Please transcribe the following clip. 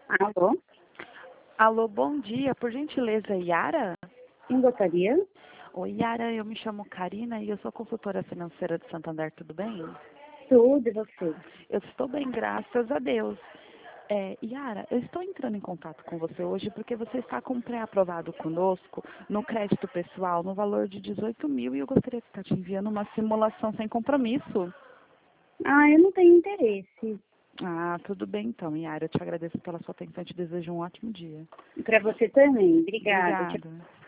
Alô, Alô, bom dia. Por gentileza, Yara? quem gostaria? Oi, Yara, eu me chamo Karina e eu sou consultora financeira de Santander, tudo bem? Tudo, e você? Eu estou bem, graças a Deus. Yara, eu estou entrando em contato com você hoje porque você está com pré-aprovado conosco no crédito pessoal no valor de 18 mil e eu gostaria de estar te enviando uma simulação sem compromisso. Ah, eu não tenho interesse. Ah, tudo bem então, Yara. Eu te agradeço pela sua atenção e te desejo um ótimo dia. Para você também. Obrigada. Obrigada.